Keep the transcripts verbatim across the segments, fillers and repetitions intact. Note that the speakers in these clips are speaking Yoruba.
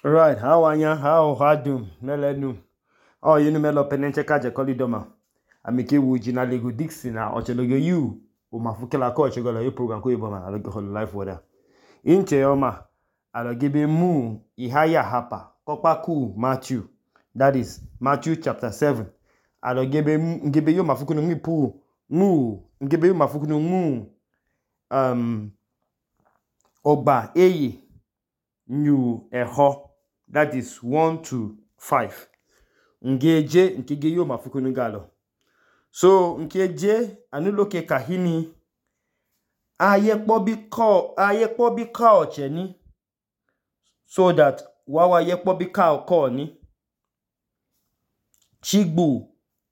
Right, how anya, how hadum, melenu. Oh, you know melo penenche kaje kolidoma. Amike wuji na lego dixi na ochelogo you. O mafukela ko ochegola yo program ko iboma alogo hol life water. Inche yoma alogibe mu ihaya hapa. Kokpa ku Matthew. That is Matthew chapter seven. Alogibe ngebe yo mafukunu ngipu mu ngebe yo mafukunu mu um oba eyi new eho. That is one to five. Ngeje nkige yo mafukunu galo. So nkeje anuloke kahini ayekpo bi ko ayekpo bi ka oche ni so that wawa yekpo bi ka oko ni chigbo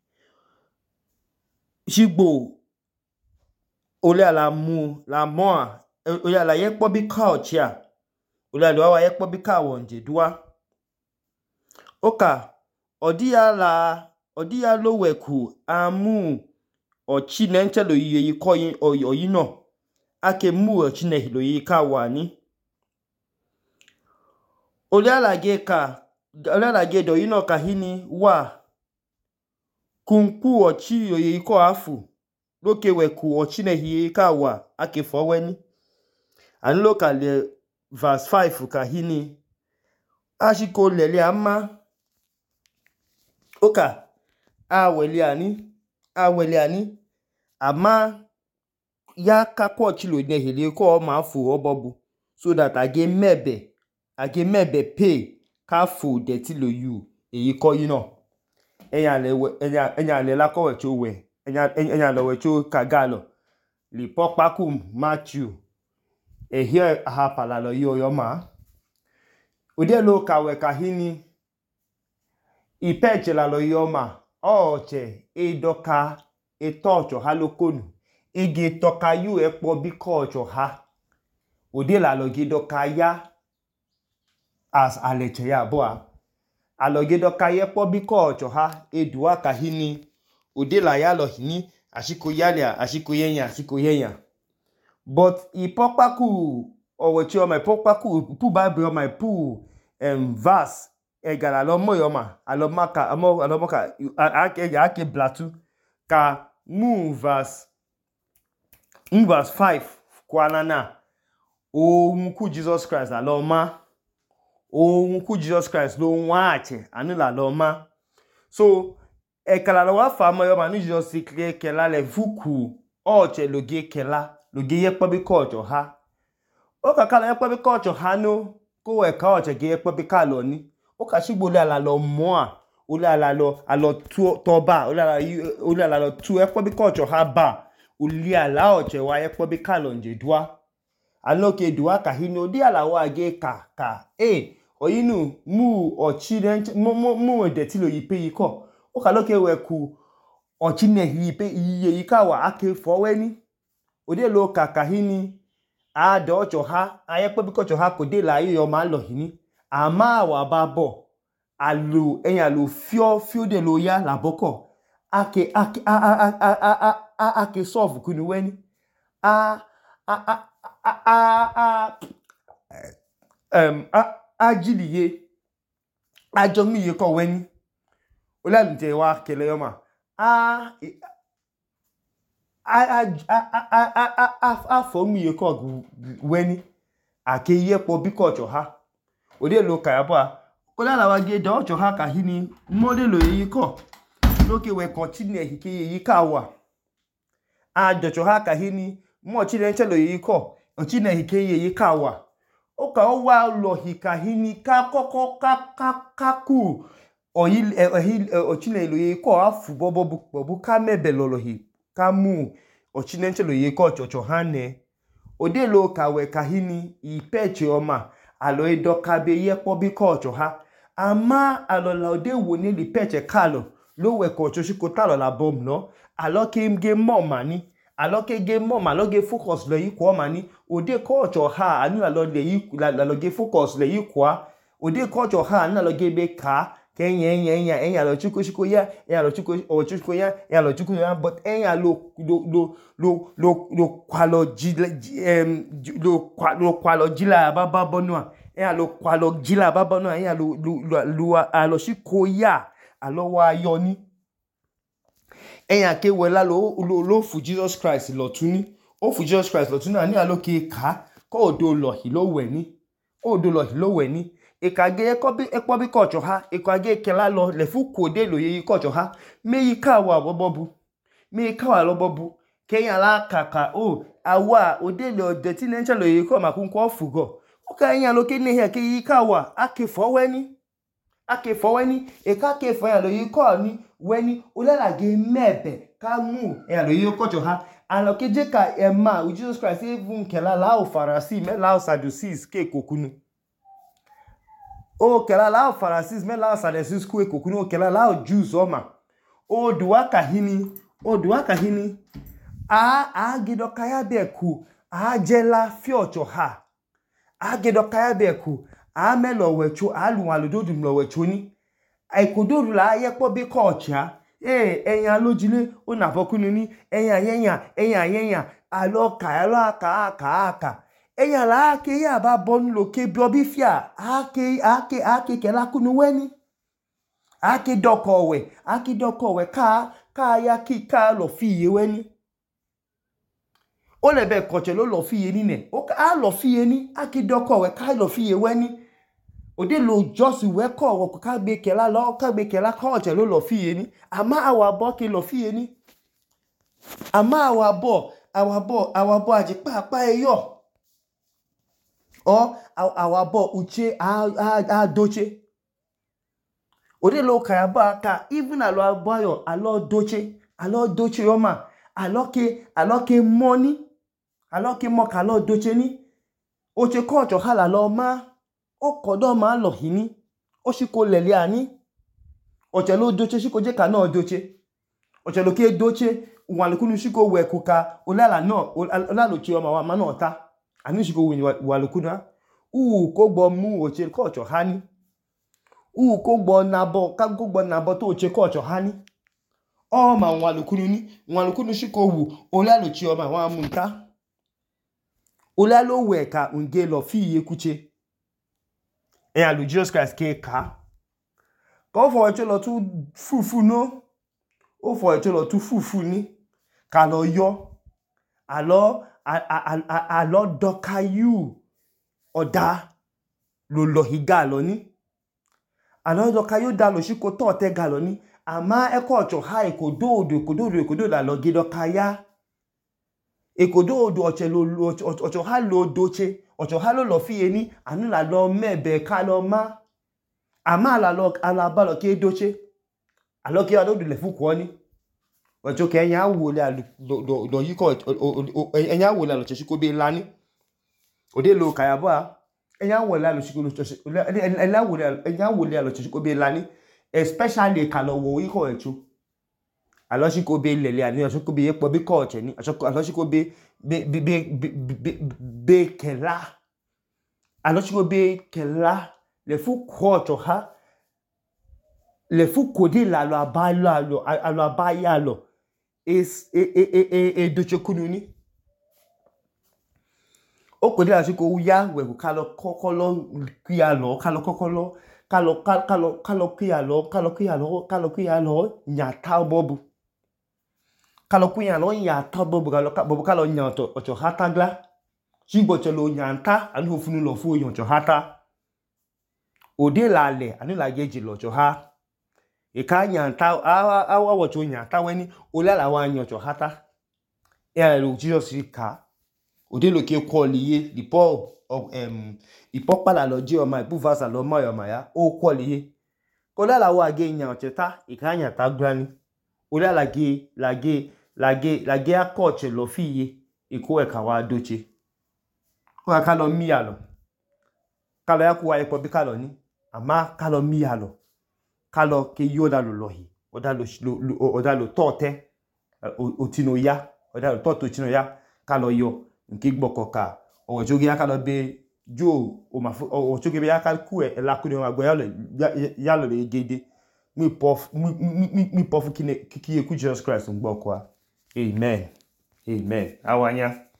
chigbo ole ala mu la moa ole ala yekpo bi ka oche a ole ala wawa yekpo bi ka wonje duwa oka odiya la odiya lo weku amu ochi na nchelo yiye yikoyin oyino ake mu ochi na hilo yika wani oliala ge ka oliala ge do yino kahini wa kunku ochi yoye yiko afu loke weku ochi na hiye yika wa ake foweni anlo ka le verse five kahini ashiko lele ama oka aweliani aweliani ama ya kakwo chilo ne hele ko ma fu obobu so that age mebe age mebe pay ka fu de ti lo you eyi ko yin no eyan le eyan eyan le la ko we cho we eyan eyan lo we cho kagalo li popaku Matthew e here ha pala lo yo yo ma ode lo ka we kahini ipeche la lo yo ma oche edoka etocho halokonu igi toka yu epo biko ocho ha ode la logi doka ya as aleche ya boa alogi doka ye po biko ocho ha edua kahini ode la ya lo hini ashiko yalia ashiko yenya ashiko yenya but ipopaku owechi o my popaku pu bible o my pu em verse egala lo mo yo ma alomaka amo alomaka ake ake blatu ka mu verse in verse five kwanana ohun ku Jesus Christ la lo ma ohun ku Jesus Christ lo wa ache anu la lo ma so e kala lo wa fa mo yo ma ni Jesus sikle kela le vuku oche loge kela loge yepo bi kocho ha o ka kala yepo bi kocho ha no ko we ka oche ge yepo bi ka lo ni o ka shigbo le ala lo mo a o le ala lo alo tu to ba o le ala o le ala lo tu yepo bi kocho ha ba uli ala oche wa yepo bi ka lo nje dua aloke dua kahini odi ala wa ge ka ka eh oyinu mu ochi mu mu mu de ti lo yipe yiko o ka loke we ku ochi ne yipe iye yika wa ake foweni odi lo ka kahini a do ocho ha ayepo bi kocho ha ko de la yo ma lo hini ama wa babo alu eyan lo fio fio de lo ya laboko ake ake a a a a ake solve kunu weni a a a a a um a ajiliye ajomiye ko weni olalunje wa kele yo ma a a a a a a fomiye ko weni ake yepo bikocho ha ode lo ka yabo kolala wa ge do ocho ha kahini modelo yi ko loke we continue hike yi ka wa a docho ha kahini mo chi le chelo yi ko ochi na hike yi ka wa o ka o wa lo hikahini ka koko ka ka ka ku oyi ochi na lo yi ko afu bobo bobu ka mebe lolo hi ka mu ochi na chelo yi ko chocho ha ne ode lo ka we kahini ipeche oma alo edoka be yepo bi ko ocho ha ama alo la ode wo ni li peche kalo lo we ko ocho shiko talo la bom no alo ke mge mo mani alo ke ge mo ma lo ge focus lo yi ko mani ode ko ocho ha anu alo le yi la lo ge focus le yi kwa ode ko ocho ha anu alo ge be ka ke yen yen yen yen alo chuku chuku ya yen alo chuku o chuku ya yen alo chuku ya but yen alo lo lo lo lo lo kwalo ji em lo kwalo kwalo jila baba bonua e alo kwa lo jila baba no e alo lu lu alo shiko ya alo wa yo ni e ake wela lo lo fu Jesus Christ lo tuni o fu Jesus Christ lo tuni ani alo ke ka ko do lo hi lo we ni o do lo hi lo we ni e ka ge ko bi e po bi ko cho ha e ka ge ke la lo le fu ko de lo yi ko cho ha me yi ka wa bobu me ka wa lo bobu Kenya la kaka o awa odele odeti nencha lo yiko makunko fugo o ka yan lo ke ne he ke yika wa ake foweni ake foweni e ka ke fo yan lo yiko ni weni olela ge mebe ka mu e lo yiko jo ha alo ke je ka e ma Jesus Christ even kela la o farasi me la o sadducees ke kokunu o kela la o farasi me la o sadducees ku e kokunu o kela la o Jews o ma o duwa kahini o duwa kahini a a gido kaya beku a jela fiocho ha a gido kaya beku a melo wecho a lu aludodu mlo wecho ni ai kododu la aye po bi kocha eh eyan lojile o na bokunu ni eyan yeyan eyan yeyan alo ka alo aka aka aka eyan la ke ya ba bonu lo ke bi obi fia ake ake ake ke la kunu weni ake dokowe ake dokowe ka ka ya ki ka lo fi ye weni o le be koche lo lo fiye ni ne o ka lo fiye ni akidoko we ka lo fiye weni o de lo josi we ko wo ka gbe kela lo ka gbe kela koche lo lo fiye ni ama awa bo ke lo fiye ni ama awa bo awa bo awa bo aje pa pa eyo o awa bo uche a a doche o de lo ka ba ka even alo abayo alo doche alo doche yo ma aloke aloke money aloke mo ka lo doche ni o che ko cho hala lo ma o kodo ma lo hini o shi ko lele ani o che lo doche shi ko je ka no doche o che lo ke doche wan lo kunu shi ko we kuka o lala no o la lo chi o ma wa ma no ta ani shi ko wi wa lo kunu u ko gbo mu o che ko cho hani u ko gbo na bo ka ko gbo na bo to o che ko cho hani o ma wa lo kunu ni wan lo kunu shi ko wu o la lo chi o ma wa mu nta Ola lo we ka unge lo fi ye kuche. E alu Jesus Christ ke ka. Ko fo echo lo tu fufu no. O fo echo lo tu fufu ni. Ka lo yo. Alo alo doka yu. Oda lo lo higa lo ni. Alo doka yu da lo shi ko to te ga lo ni. Ama e ko cho ha e ko do do ko do do ko do la lo gido kaya. Ekodo odo oche lo ocho ha lo doche ocho ha lo lo fi eni anu la lo mebe ka lo ma ama la lo ala ba lo ke doche alo ke ado le fu ko ni ocho ke yan wo le do do yi ko eyan wo le lo che ko be lani ode lo kaya ba eyan wo le lo che ko eyan wo le eyan wo le lo che ko be lani especially ka lo wo yi ko echo alo shi ko be lele ani aso ko be yepo bi ko che ni aso alo shi ko be be be be be kela alo shi ko be kela le fu ko cho ha le fu ko de la lo abayo alo alo abaya lo is e e e e do che kunu ni o ko de la shi ko ya we ko kalo kokolo kia lo kalo kokolo kalo kalo kalo kia lo kalo kia lo kalo kia lo nya ta bobu kalo kuya lo ya ta bobu kalo bobu kalo nya to ocho hata gla shigbo che lo nya nta anu funu lo fu yo ocho hata ode la le anu la yeji lo ocho ha e ka nya nta awa awa wo cho nya ta weni ola la wa nya ocho hata e lo Jesus ka ode lo ke ko liye the paul of um ipo pala lo ji o ma ipu vasa lo mo yo ma ya o ko liye ko la la wa ge nya ocho ta e ka nya ta gla ni ola la ge la ge lage lage akoche lo fiye iko e ka wa doche ko ka lo mi alo ka lo ya ku wa epo bi ka lo ni ama ka lo mi alo ka lo ke yo da lo lohi o da lo o da lo tote o tino ya o da lo toto tino ya ka lo yo nki gboko ka o jogi ya ka lo be jo o ma o jogi be ya ka ku e la ku ni wa gbo ya lo ya lo le gede mi pof mi mi pof ki ki ku Jesus Christ ngbo kwa. Amen. Amen. Awanya.